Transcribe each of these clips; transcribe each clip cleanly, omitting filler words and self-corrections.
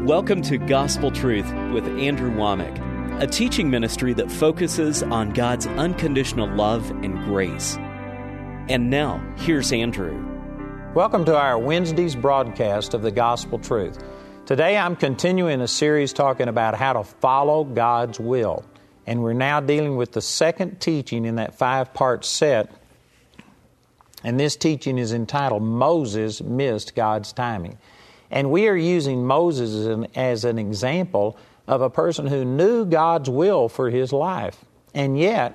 Welcome to Gospel Truth with Andrew Womack, a teaching ministry that focuses on God's unconditional love and grace. And now, here's Andrew. Welcome to our Wednesday's broadcast of the Gospel Truth. Today I'm continuing a series talking about how to follow God's will. And we're now dealing with the second teaching in that 5-part set. And this teaching is entitled, Moses Missed God's Timing. And we are using Moses as an example of a person who knew God's will for his life. And yet,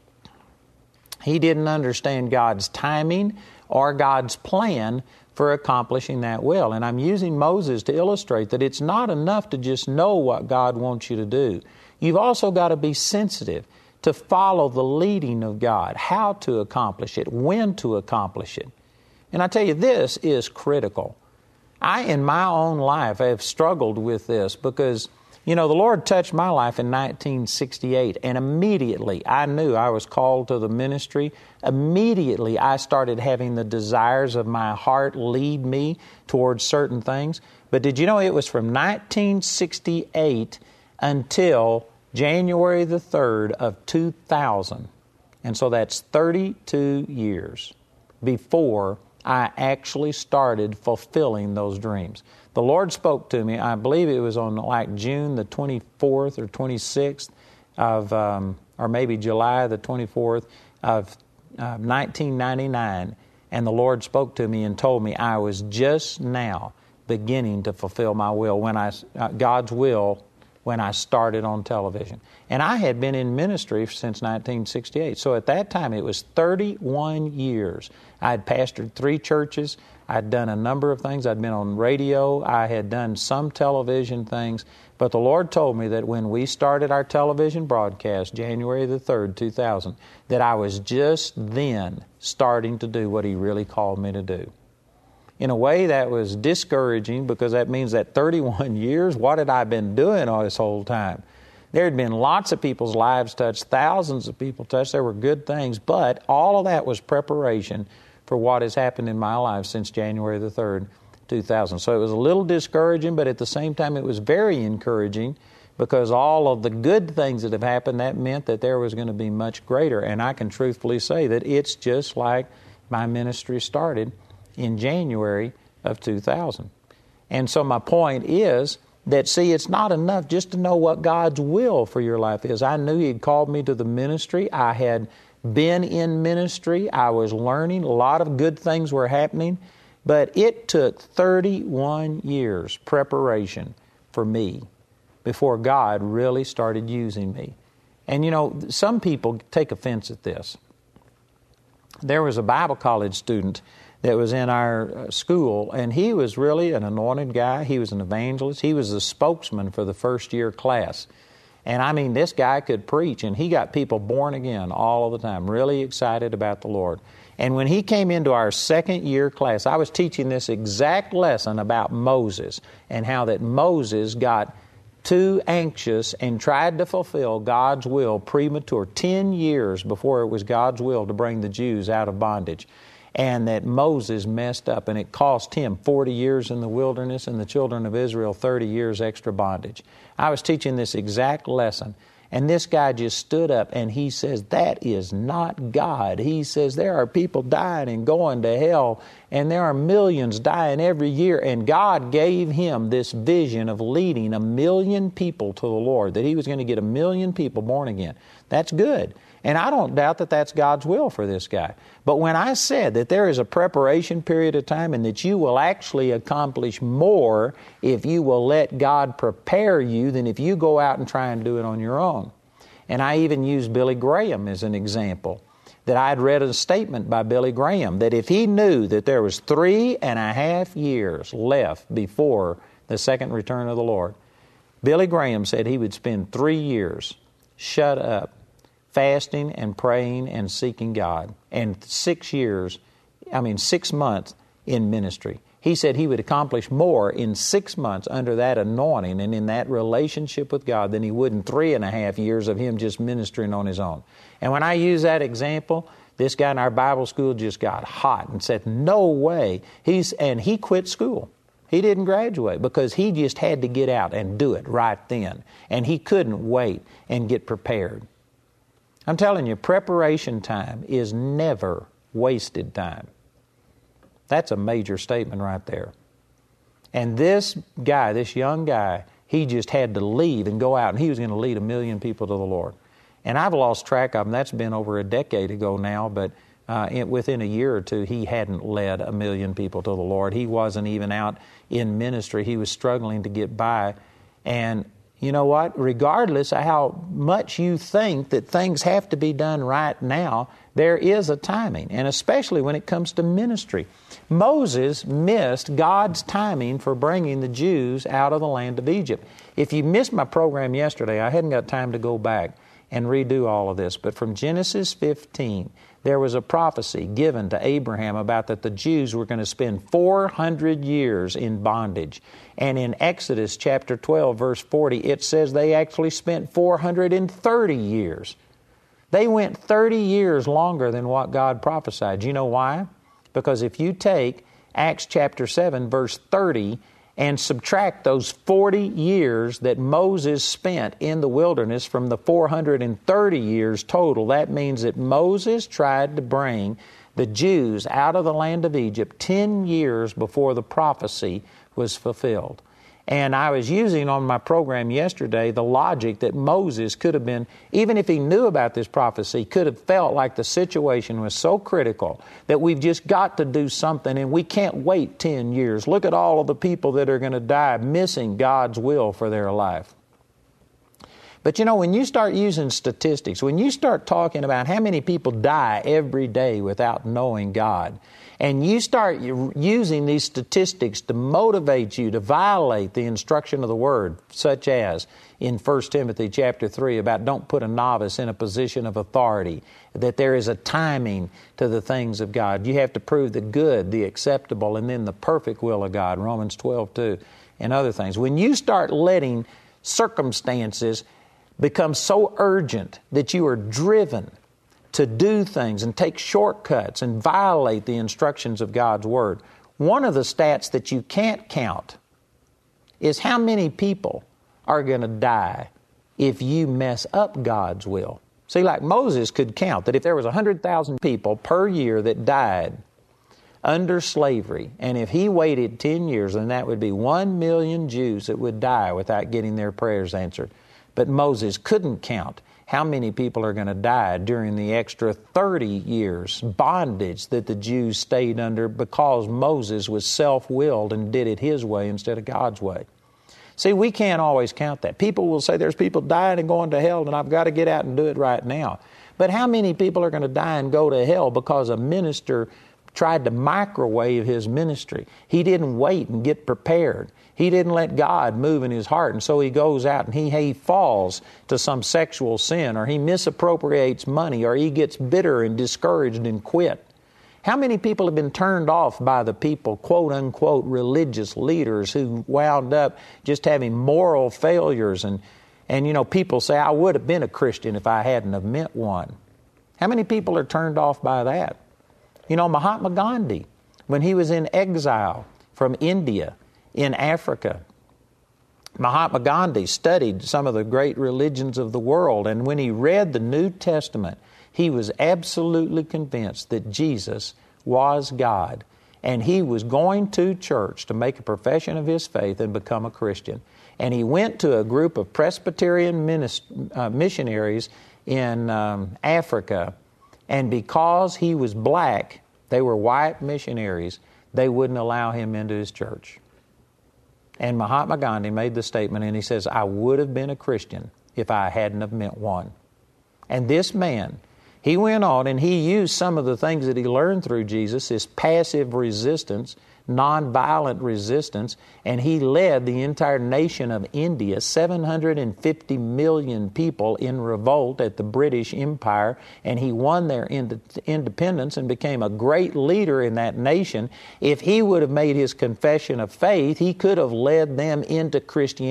he didn't understand God's timing or God's plan for accomplishing that will. And I'm using Moses to illustrate that it's not enough to just know what God wants you to do. You've also got to be sensitive to follow the leading of God, how to accomplish it, when to accomplish it. And I tell you, this is critical. I, in my own life, have struggled with this because, the Lord touched my life in 1968, and immediately I knew I was called to the ministry. Immediately I started having the desires of my heart lead me towards certain things. But did you know it was from 1968 until January the 3rd of 2000, and so that's 32 years before I actually started fulfilling those dreams. The Lord spoke to me, I believe it was on like June the 24th or 26th of, or maybe July the 24th of 1999, and the Lord spoke to me and told me I was just now beginning to fulfill my will, God's will, when I started on television. And I had been in ministry since 1968. So at that time, it was 31 years. I had pastored 3 churches. I'd done a number of things. I'd been on radio. I had done some television things. But the Lord told me that when we started our television broadcast, January the 3rd, 2000, that I was just then starting to do what He really called me to do. In a way, that was discouraging because that means that 31 years, what had I been doing all this whole time? There had been lots of people's lives touched, thousands of people touched. There were good things, but all of that was preparation for what has happened in my life since January the 3rd, 2000. So it was a little discouraging, but at the same time it was very encouraging because all of the good things that have happened, that meant that there was going to be much greater. And I can truthfully say that it's just like my ministry started in January of 2000. And so my point is that, it's not enough just to know what God's will for your life is. I knew He'd called me to the ministry. I had been in ministry. I was learning. A lot of good things were happening. But it took 31 years preparation for me before God really started using me. And some people take offense at this. There was a Bible college student that was in our school, and he was really an anointed guy. He was an evangelist. He was the spokesman for the first-year class. And this guy could preach, and he got people born again all of the time, really excited about the Lord. And when he came into our second-year class, I was teaching this exact lesson about Moses and how that Moses got too anxious and tried to fulfill God's will premature, 10 years before it was God's will to bring the Jews out of bondage. And that Moses messed up, and it cost him 40 years in the wilderness and the children of Israel 30 years extra bondage. I was teaching this exact lesson, and this guy just stood up and he says, that is not God. He says, there are people dying and going to hell, and there are millions dying every year, and God gave him this vision of leading 1 million people to the Lord, that He was going to get 1 million people born again. That's good. And I don't doubt that that's God's will for this guy. But when I said that there is a preparation period of time and that you will actually accomplish more if you will let God prepare you than if you go out and try and do it on your own. And I even used Billy Graham as an example, that I had read a statement by Billy Graham that if he knew that there was 3.5 years left before the second return of the Lord, Billy Graham said he would spend 3 years shut up, fasting and praying and seeking God, and 6 months in ministry. He said he would accomplish more in 6 months under that anointing and in that relationship with God than he would in 3.5 years of him just ministering on his own. And when I use that example, this guy in our Bible school just got hot and said, no way. He quit school. He didn't graduate because he just had to get out and do it right then. And he couldn't wait and get prepared. I'm telling you, preparation time is never wasted time. That's a major statement right there. And this guy, this young guy, he just had to leave and go out, and he was going to lead 1 million people to the Lord. And I've lost track of him. That's been over a decade ago now, but within a year or two, he hadn't led 1 million people to the Lord. He wasn't even out in ministry. He was struggling to get by. And you know what? Regardless of how much you think that things have to be done right now, there is a timing, and especially when it comes to ministry. Moses missed God's timing for bringing the Jews out of the land of Egypt. If you missed my program yesterday, I hadn't got time to go back and redo all of this, but from Genesis 15, there was a prophecy given to Abraham about that the Jews were going to spend 400 years in bondage. And in Exodus chapter 12, verse 40, it says they actually spent 430 years. They went 30 years longer than what God prophesied. Do you know why? Because if you take Acts chapter 7, verse 30, and subtract those 40 years that Moses spent in the wilderness from the 430 years total, that means that Moses tried to bring the Jews out of the land of Egypt 10 years before the prophecy was fulfilled. And I was using on my program yesterday the logic that Moses could have been, even if he knew about this prophecy, could have felt like the situation was so critical that we've just got to do something and we can't wait 10 years. Look at all of the people that are going to die missing God's will for their life. But you know, when you start using statistics, when you start talking about how many people die every day without knowing God, and you start using these statistics to motivate you to violate the instruction of the Word, such as in 1 Timothy chapter 3 about don't put a novice in a position of authority, that there is a timing to the things of God. You have to prove the good, the acceptable, and then the perfect will of God, Romans 12:2, and other things. When you start letting circumstances become so urgent that you are driven to do things and take shortcuts and violate the instructions of God's Word, one of the stats that you can't count is how many people are going to die if you mess up God's will. See, like Moses could count that if there was 100,000 people per year that died under slavery, and if he waited 10 years, then that would be 1 million Jews that would die without getting their prayers answered. But Moses couldn't count how many people are going to die during the extra 30 years bondage that the Jews stayed under because Moses was self-willed and did it his way instead of God's way. See, we can't always count that. People will say there's people dying and going to hell and I've got to get out and do it right now. But how many people are going to die and go to hell because a minister tried to microwave his ministry? He didn't wait and get prepared. He didn't let God move in his heart, and so he goes out and he falls to some sexual sin, or he misappropriates money, or he gets bitter and discouraged and quit. How many people have been turned off by the people, quote-unquote, religious leaders who wound up just having moral failures? And you know, people say, I would have been a Christian if I hadn't have met one. How many people are turned off by that? You know, Mahatma Gandhi, when he was in exile from India, in Africa, Mahatma Gandhi studied some of the great religions of the world, and when he read the New Testament, he was absolutely convinced that Jesus was God, and he was going to church to make a profession of his faith and become a Christian. And he went to a group of Presbyterian missionaries in Africa, and because he was black, they were white missionaries, they wouldn't allow him into his church. And Mahatma Gandhi made the statement, and he says, I would have been a Christian if I hadn't have met one. And this man, he went on and he used some of the things that he learned through Jesus, this passive resistance, nonviolent resistance, and he led the entire nation of India, 750 million people, in revolt at the British Empire, and he won their independence and became a great leader in that nation. If he would have made his confession of faith, he could have led them into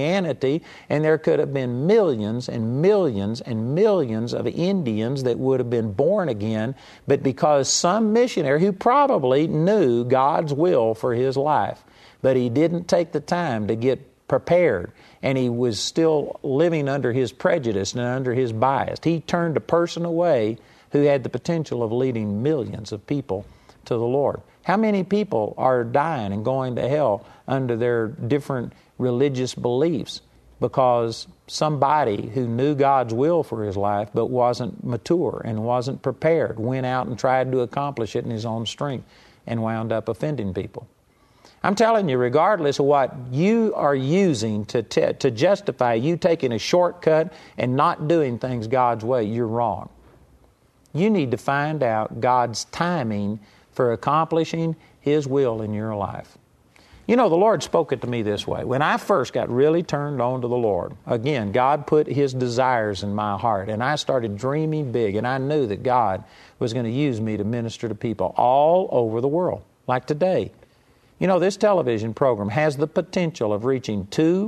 Christianity, and there could have been millions and millions and millions of Indians that would have been been born again, but because some missionary who probably knew God's will for his life, but he didn't take the time to get prepared, and he was still living under his prejudice and under his bias. He turned a person away who had the potential of leading millions of people to the Lord. How many people are dying and going to hell under their different religious beliefs because somebody who knew God's will for his life but wasn't mature and wasn't prepared went out and tried to accomplish it in his own strength and wound up offending people? I'm telling you, regardless of what you are using to justify you taking a shortcut and not doing things God's way, you're wrong. You need to find out God's timing for accomplishing His will in your life. You know, the Lord spoke it to me this way. When I first got really turned on to the Lord, again, God put His desires in my heart, and I started dreaming big, and I knew that God was going to use me to minister to people all over the world, like today. You know, this television program has the potential of reaching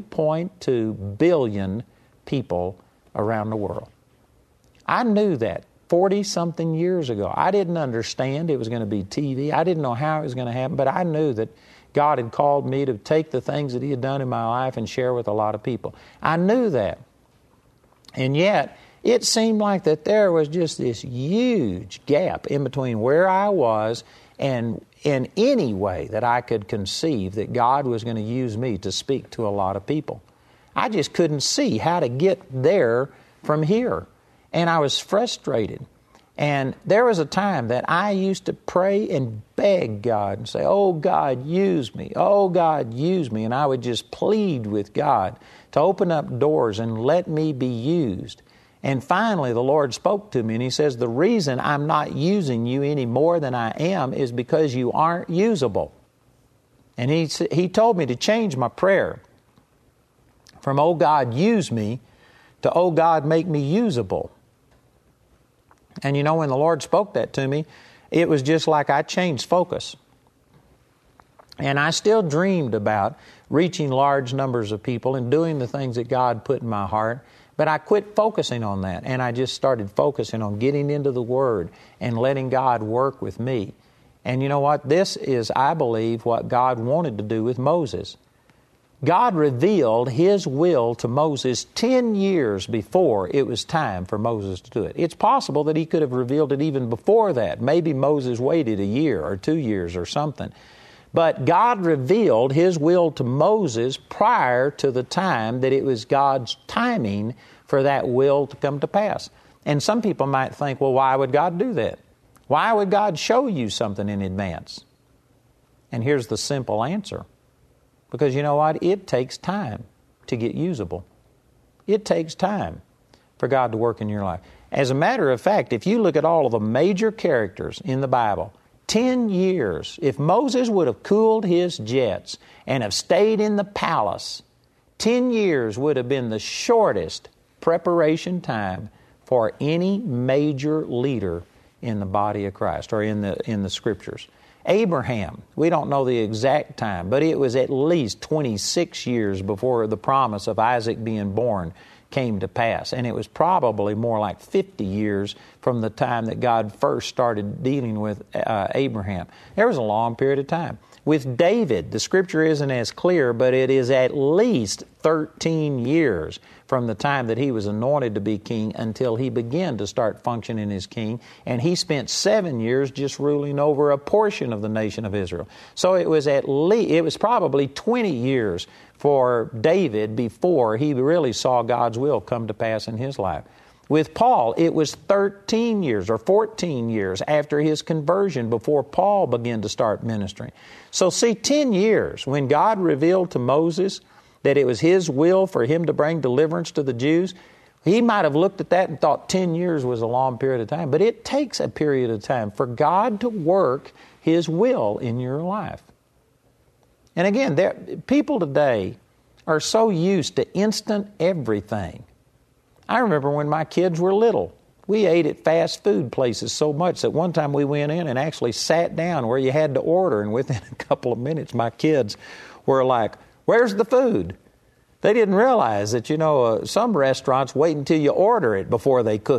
2.2 billion people around the world. I knew that 40-something years ago. I didn't understand it was going to be TV. I didn't know how it was going to happen, but I knew that God had called me to take the things that He had done in my life and share with a lot of people. I knew that. And yet, it seemed like that there was just this huge gap in between where I was and in any way that I could conceive that God was going to use me to speak to a lot of people. I just couldn't see how to get there from here. And I was frustrated. And there was a time that I used to pray and beg God and say, "Oh, God, use me. Oh, God, use me." And I would just plead with God to open up doors and let me be used. And finally, the Lord spoke to me, and He says, "The reason I'm not using you any more than I am is because you aren't usable." And He told me to change my prayer from, "Oh, God, use me," to, "Oh, God, make me usable." And you know, when the Lord spoke that to me, it was just like I changed focus. And I still dreamed about reaching large numbers of people and doing the things that God put in my heart. But I quit focusing on that, and I just started focusing on getting into the Word and letting God work with me. And you know what? This is, I believe, what God wanted to do with Moses. God revealed His will to Moses 10 years before it was time for Moses to do it. It's possible that He could have revealed it even before that. Maybe Moses waited a year or 2 years or something. But God revealed His will to Moses prior to the time that it was God's timing for that will to come to pass. And some people might think, well, why would God do that? Why would God show you something in advance? And here's the simple answer. Because you know what? It takes time to get usable. It takes time for God to work in your life. As a matter of fact, if you look at all of the major characters in the Bible, 10 years, if Moses would have cooled his jets and have stayed in the palace, 10 years would have been the shortest preparation time for any major leader in the body of Christ or in the Scriptures. Abraham, we don't know the exact time, but it was at least 26 years before the promise of Isaac being born came to pass. And it was probably more like 50 years from the time that God first started dealing with Abraham. There was a long period of time. With David, the Scripture isn't as clear, but it is at least 13 years from the time that he was anointed to be king until he began to start functioning as king. And he spent 7 years just ruling over a portion of the nation of Israel. So it was probably 20 years for David before he really saw God's will come to pass in his life. With Paul, it was 13 years or 14 years after his conversion before Paul began to start ministering. So see, 10 years, when God revealed to Moses that it was His will for him to bring deliverance to the Jews, he might have looked at that and thought 10 years was a long period of time. But it takes a period of time for God to work His will in your life. And again, people today are so used to instant everything. I remember when my kids were little, we ate at fast food places so much that one time we went in and actually sat down where you had to order, and within a couple of minutes my kids were like, "Where's the food?" They didn't realize that, some restaurants wait until you order it before they cook it.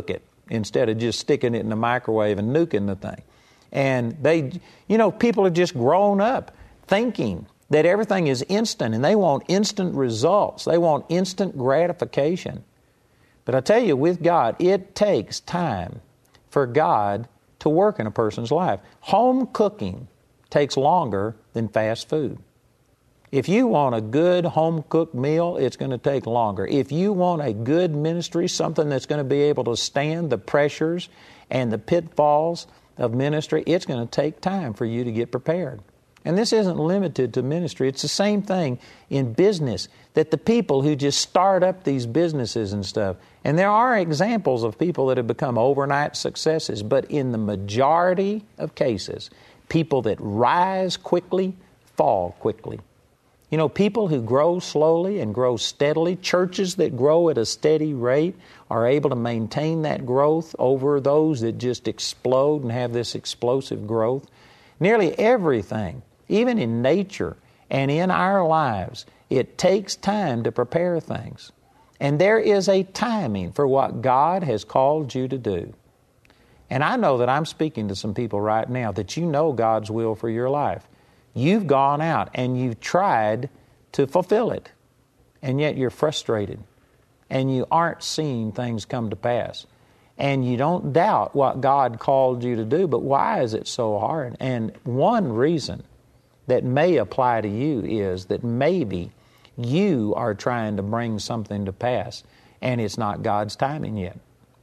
instead of just sticking it in the microwave and nuking the thing. And people are just grown up thinking that everything is instant, and they want instant results. They want instant gratification. But I tell you, with God, it takes time for God to work in a person's life. Home cooking takes longer than fast food. If you want a good home-cooked meal, it's going to take longer. If you want a good ministry, something that's going to be able to stand the pressures and the pitfalls of ministry, it's going to take time for you to get prepared. And this isn't limited to ministry. It's the same thing in business, that the people who just start up these businesses and stuff, and there are examples of people that have become overnight successes, but in the majority of cases, people that rise quickly fall quickly. People who grow slowly and grow steadily, churches that grow at a steady rate are able to maintain that growth over those that just explode and have this explosive growth. Nearly everything, even in nature and in our lives, it takes time to prepare things. And there is a timing for what God has called you to do. And I know that I'm speaking to some people right now that you know God's will for your life. You've gone out and you've tried to fulfill it, and yet you're frustrated, and you aren't seeing things come to pass. And you don't doubt what God called you to do, but why is it so hard? And one reason that may apply to you is that maybe you are trying to bring something to pass, and it's not God's timing yet.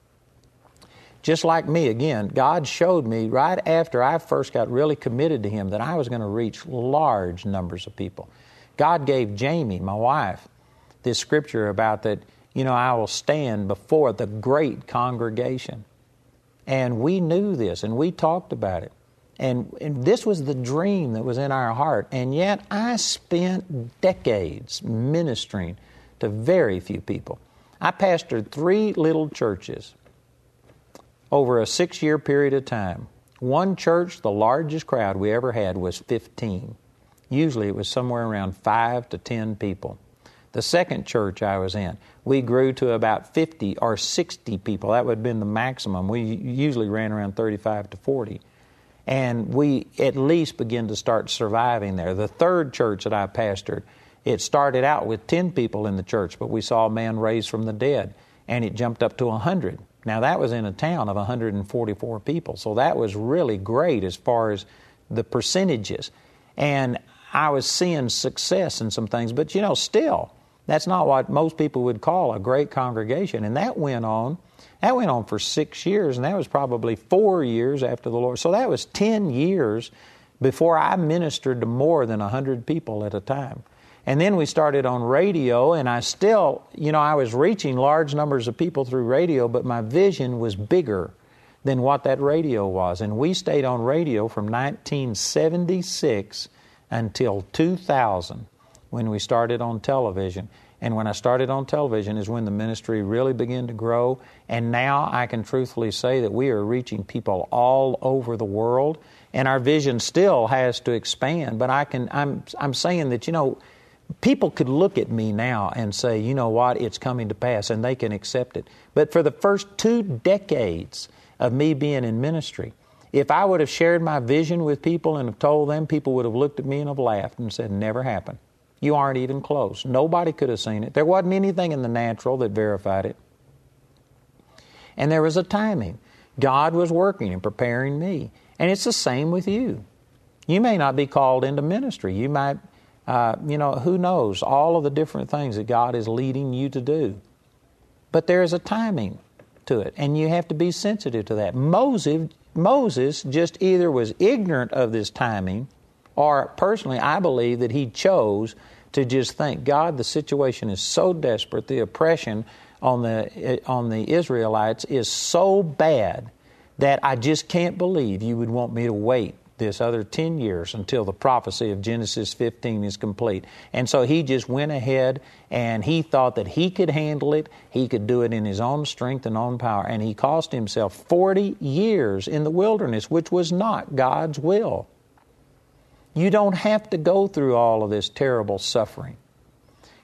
Just like me, again, God showed me right after I first got really committed to Him that I was going to reach large numbers of people. God gave Jamie, my wife, this scripture about that, I will stand before the great congregation. And we knew this, and we talked about it. And this was the dream that was in our heart. And yet I spent decades ministering to very few people. I pastored 3 little churches over a 6-year period of time. One church, the largest crowd we ever had was 15. Usually it was somewhere around 5 to 10 people. The second church I was in, we grew to about 50 or 60 people. That would have been the maximum. We usually ran around 35 to 40. And we at least began to start surviving there. The third church that I pastored, it started out with 10 people in the church, but we saw a man raised from the dead, and it jumped up to 100. Now, that was in a town of 144 people, so that was really great as far as the percentages. And I was seeing success in some things, but still, that's not what most people would call a great congregation. And that went on for 6 years, and that was probably 4 years after the Lord. So that was 10 years before I ministered to more than 100 people at a time. And then we started on radio, and I still, I was reaching large numbers of people through radio, but my vision was bigger than what that radio was. And we stayed on radio from 1976 until 2000 when we started on television. And when I started on television is when the ministry really began to grow. And now I can truthfully say that we are reaching people all over the world. And our vision still has to expand. But I'm saying that, people could look at me now and say, you know what, it's coming to pass, and they can accept it. But for the first 2 decades of me being in ministry, if I would have shared my vision with people and have told them, people would have looked at me and have laughed and said, never happened. You aren't even close. Nobody could have seen it. There wasn't anything in the natural that verified it. And there was a timing. God was working and preparing me. And it's the same with you. You may not be called into ministry. You might, who knows, all of the different things that God is leading you to do. But there is a timing to it, and you have to be sensitive to that. Moses just either was ignorant of this timing, or personally, I believe that he chose to just think, God, the situation is so desperate, the oppression on the Israelites is so bad that I just can't believe you would want me to wait this other 10 years until the prophecy of Genesis 15 is complete. And so he just went ahead and he thought that he could handle it. He could do it in his own strength and own power. And he cost himself 40 years in the wilderness, which was not God's will. You don't have to go through all of this terrible suffering.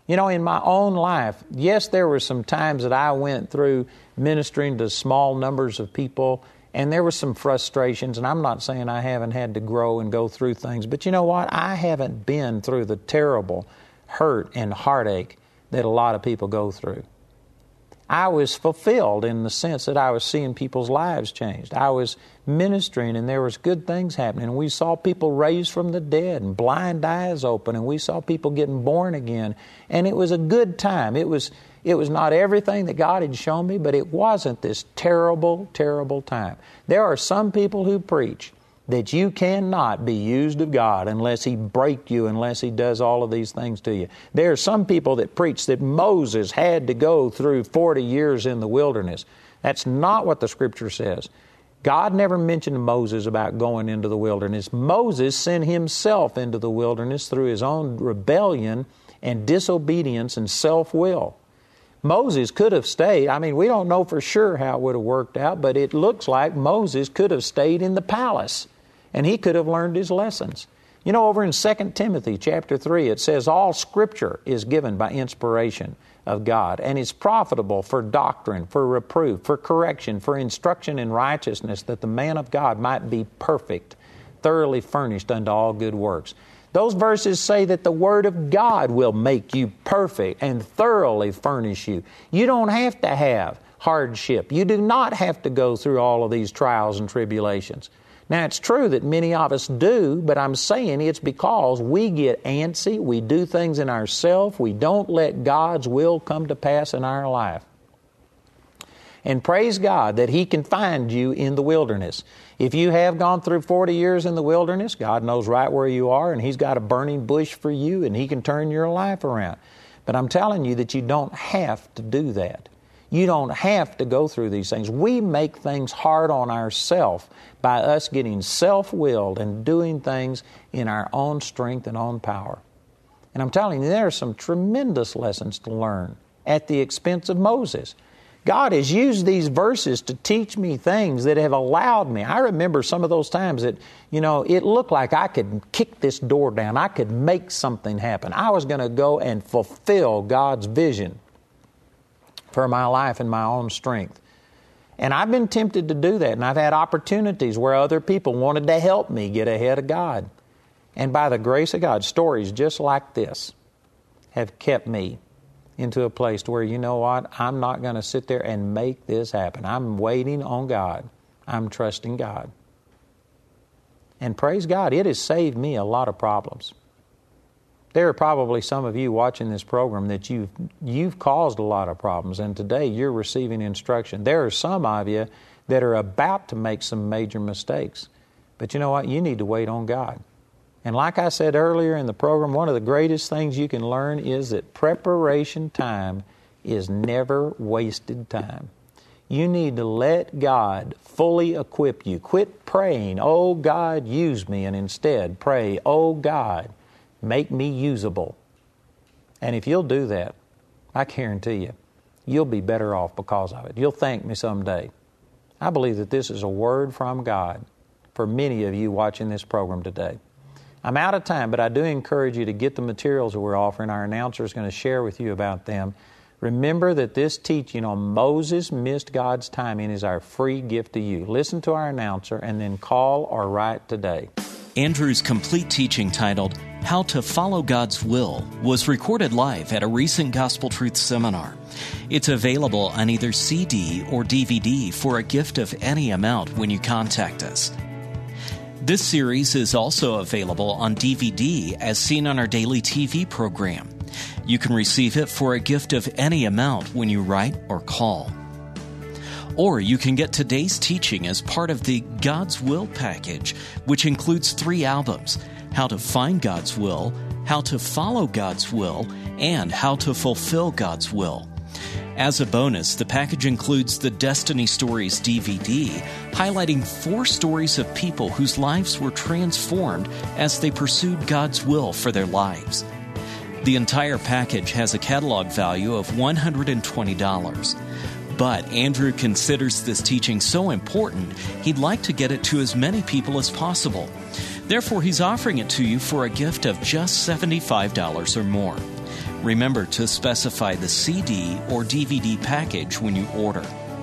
You know, in my own life, yes, there were some times that I went through ministering to small numbers of people, and there were some frustrations, and I'm not saying I haven't had to grow and go through things, but you know what? I haven't been through the terrible hurt and heartache that a lot of people go through. I was fulfilled in the sense that I was seeing people's lives changed. I was ministering and there was good things happening. And we saw people raised from the dead and blind eyes open, and we saw people getting born again. And it was a good time. It was not everything that God had shown me, but it wasn't this terrible, terrible time. There are some people who preach that you cannot be used of God unless He break you, unless He does all of these things to you. There are some people that preach that Moses had to go through 40 years in the wilderness. That's not what the Scripture says. God never mentioned Moses about going into the wilderness. Moses sent himself into the wilderness through his own rebellion and disobedience and self-will. Moses could have stayed. I mean, we don't know for sure how it would have worked out, but it looks like Moses could have stayed in the palace, and he could have learned his lessons. You know, over in 2 Timothy chapter 3, it says, all Scripture is given by inspiration of God, and is profitable for doctrine, for reproof, for correction, for instruction in righteousness, that the man of God might be perfect, thoroughly furnished unto all good works. Those verses say that the Word of God will make you perfect and thoroughly furnish you. You don't have to have hardship. You do not have to go through all of these trials and tribulations. Now, it's true that many of us do, but I'm saying it's because we get antsy, we do things in ourselves, we don't let God's will come to pass in our life. And praise God that He can find you in the wilderness. If you have gone through 40 years in the wilderness, God knows right where you are, and He's got a burning bush for you, and He can turn your life around. But I'm telling you that you don't have to do that. You don't have to go through these things. We make things hard on ourselves by us getting self-willed and doing things in our own strength and own power. And I'm telling you, there are some tremendous lessons to learn at the expense of Moses. God has used these verses to teach me things that have allowed me. I remember some of those times that, you know, it looked like I could kick this door down. I could make something happen. I was going to go and fulfill God's vision for my life and my own strength. And I've been tempted to do that, and I've had opportunities where other people wanted to help me get ahead of God. And by the grace of God, stories just like this have kept me into a place where, you know what, I'm not going to sit there and make this happen. I'm waiting on God. I'm trusting God. And praise God, it has saved me a lot of problems. There are probably some of you watching this program that you've caused a lot of problems, and today you're receiving instruction. There are some of you that are about to make some major mistakes. But you know what? You need to wait on God. And like I said earlier in the program, one of the greatest things you can learn is that preparation time is never wasted time. You need to let God fully equip you. Quit praying, oh God, use me, and instead pray, oh God, make me usable. And if you'll do that, I guarantee you, you'll be better off because of it. You'll thank me someday. I believe that this is a word from God for many of you watching this program today. I'm out of time, but I do encourage you to get the materials that we're offering. Our announcer is going to share with you about them. Remember that this teaching on Moses missed God's timing is our free gift to you. Listen to our announcer and then call or write today. Andrew's complete teaching titled How to Follow God's Will was recorded live at a recent Gospel Truth seminar. It's available on either CD or DVD for a gift of any amount when you contact us. This series is also available on DVD as seen on our daily TV program. You can receive it for a gift of any amount when you write or call. Or you can get today's teaching as part of the God's Will package, which includes 3 albums, How to Find God's Will, How to Follow God's Will, and How to Fulfill God's Will. As a bonus, the package includes the Destiny Stories DVD, highlighting 4 stories of people whose lives were transformed as they pursued God's will for their lives. The entire package has a catalog value of $120. But Andrew considers this teaching so important, he'd like to get it to as many people as possible. Therefore, he's offering it to you for a gift of just $75 or more. Remember to specify the CD or DVD package when you order.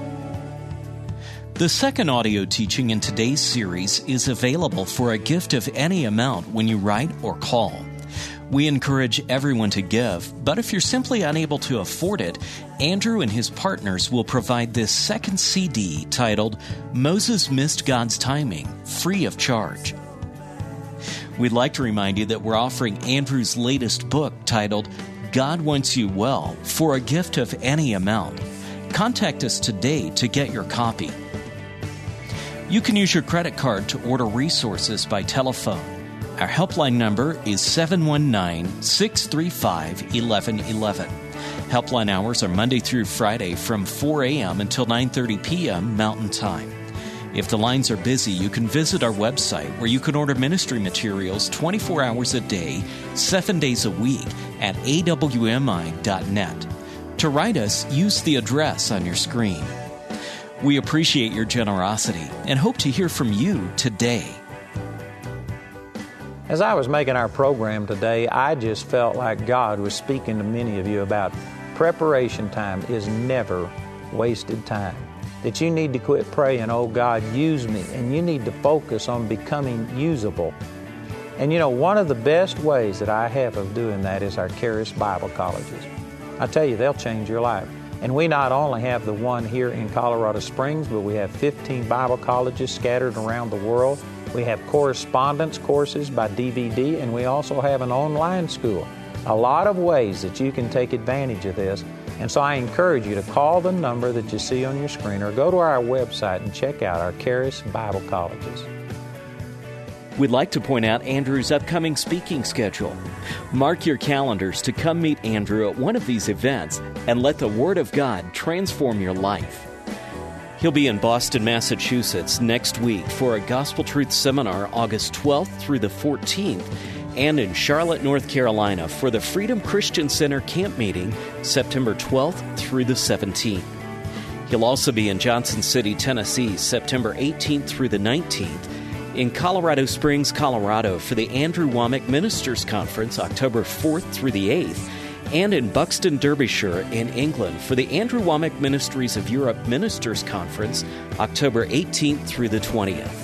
The second audio teaching in today's series is available for a gift of any amount when you write or call. We encourage everyone to give, but if you're simply unable to afford it, Andrew and his partners will provide this second CD titled Moses Missed God's Timing, free of charge. We'd like to remind you that we're offering Andrew's latest book titled God Wants You Well for a gift of any amount. Contact us today to get your copy. You can use your credit card to order resources by telephone. Our helpline number is 719-635-1111. Helpline hours are Monday through Friday from 4 a.m. until 9:30 p.m. Mountain Time. If the lines are busy, you can visit our website where you can order ministry materials 24 hours a day, 7 days a week at awmi.net. To write us, use the address on your screen. We appreciate your generosity and hope to hear from you today. As I was making our program today, I just felt like God was speaking to many of you about preparation time is never wasted time. That you need to quit praying, oh God, use me, and you need to focus on becoming usable. And you know, one of the best ways that I have of doing that is our Charis Bible Colleges. I tell you, they'll change your life. And we not only have the one here in Colorado Springs, but we have 15 Bible colleges scattered around the world. We have correspondence courses by DVD, and we also have an online school. A lot of ways that you can take advantage of this. And so I encourage you to call the number that you see on your screen or go to our website and check out our Charis Bible Colleges. We'd like to point out Andrew's upcoming speaking schedule. Mark your calendars to come meet Andrew at one of these events and let the Word of God transform your life. He'll be in Boston, Massachusetts next week for a Gospel Truth Seminar August 12th through the 14th, and in Charlotte, North Carolina for the Freedom Christian Center Camp Meeting September 12th through the 17th. He'll also be in Johnson City, Tennessee, September 18th through the 19th, in Colorado Springs, Colorado for the Andrew Wommack Ministers Conference October 4th through the 8th, and in Buxton, Derbyshire in England for the Andrew Wommack Ministries of Europe Ministers Conference October 18th through the 20th.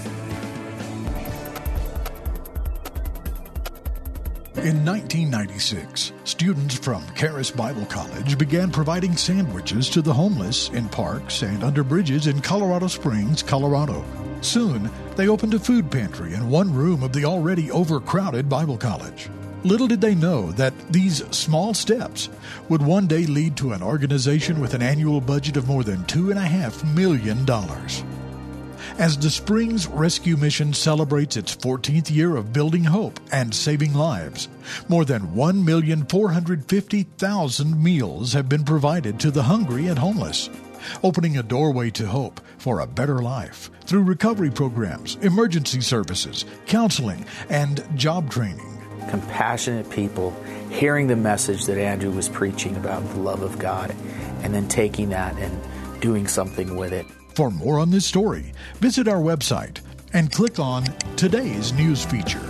In 1996, students from Charis Bible College began providing sandwiches to the homeless in parks and under bridges in Colorado Springs, Colorado. Soon, they opened a food pantry in one room of the already overcrowded Bible college. Little did they know that these small steps would one day lead to an organization with an annual budget of more than $2.5 million. As the Springs Rescue Mission celebrates its 14th year of building hope and saving lives, more than 1,450,000 meals have been provided to the hungry and homeless, opening a doorway to hope for a better life through recovery programs, emergency services, counseling, and job training. Compassionate people hearing the message that Andrew was preaching about the love of God and then taking that and doing something with it. For more on this story, visit our website and click on today's news feature.